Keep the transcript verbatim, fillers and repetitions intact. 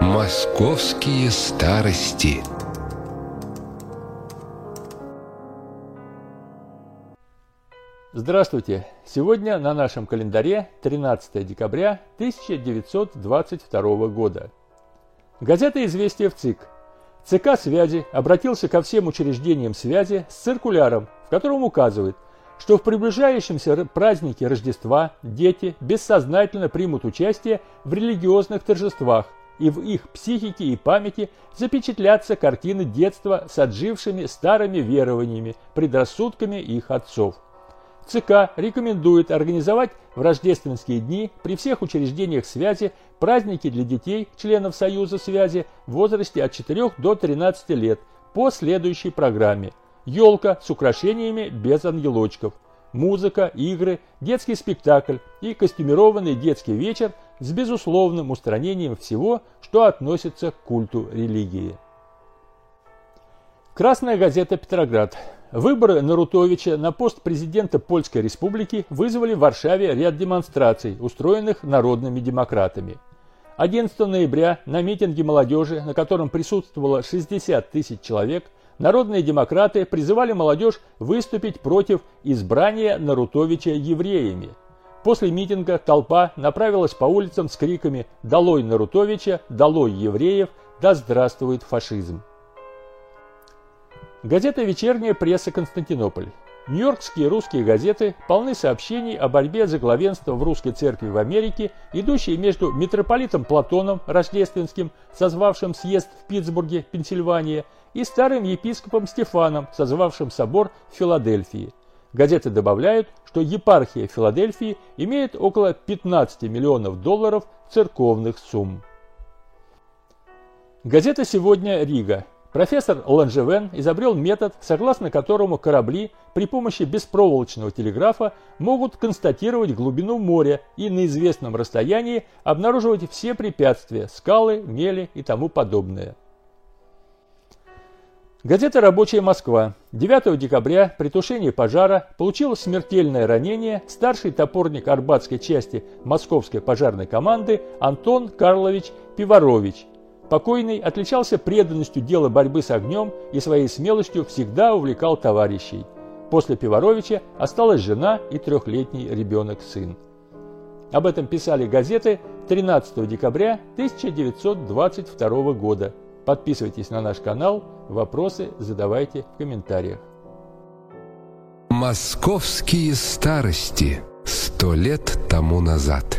Московские старости. Здравствуйте! Сегодня на нашем календаре тринадцатое декабря тысяча девятьсот двадцать второго года. Газета «Известия» в ЦИК. ЦК связи обратился ко всем учреждениям связи с циркуляром, в котором указывает, что в приближающемся празднике Рождества дети бессознательно примут участие в религиозных торжествах, и в их психике и памяти запечатлятся картины детства с отжившими старыми верованиями, предрассудками их отцов. ЦК рекомендует организовать в рождественские дни при всех учреждениях связи праздники для детей, членов Союза связи в возрасте от четырёх до тринадцати лет по следующей программе: елка с украшениями без ангелочков, музыка, игры, детский спектакль и костюмированный детский вечер с безусловным устранением всего, что относится к культу религии. Красная газета «Петроград». Выборы Нарутовича на пост президента Польской Республики вызвали в Варшаве ряд демонстраций, устроенных народными демократами. одиннадцатого ноября на митинге молодежи, на котором присутствовало шестьдесят тысяч человек, народные демократы призывали молодежь выступить против избрания Нарутовича евреями. После митинга толпа направилась по улицам с криками «Долой Нарутовича! Долой евреев! Да здравствует фашизм!». Газета «Вечерняя пресса. Константинополь». Нью-Йоркские русские газеты полны сообщений о борьбе за главенство в русской церкви в Америке, идущей между митрополитом Платоном Рождественским, созвавшим съезд в Питтсбурге, Пенсильвания, и старым епископом Стефаном, созвавшим собор в Филадельфии. Газеты добавляют, что епархия Филадельфии имеет около пятнадцати миллионов долларов церковных сумм. Газета «Сегодня. Рига». Профессор Ланжевен изобрел метод, согласно которому корабли при помощи беспроволочного телеграфа могут констатировать глубину моря и на известном расстоянии обнаруживать все препятствия, скалы, мели и тому подобное. Газета «Рабочая Москва». девятого декабря при тушении пожара получил смертельное ранение старший топорник Арбатской части Московской пожарной команды Антон Карлович Пиварович. Покойный отличался преданностью делу борьбы с огнем и своей смелостью всегда увлекал товарищей. После Пиваровича осталась жена и трехлетний ребенок-сын. Об этом писали газеты тринадцатого декабря тысяча девятьсот двадцать второго года. Подписывайтесь на наш канал, вопросы задавайте в комментариях. Московские старости. Сто лет тому назад.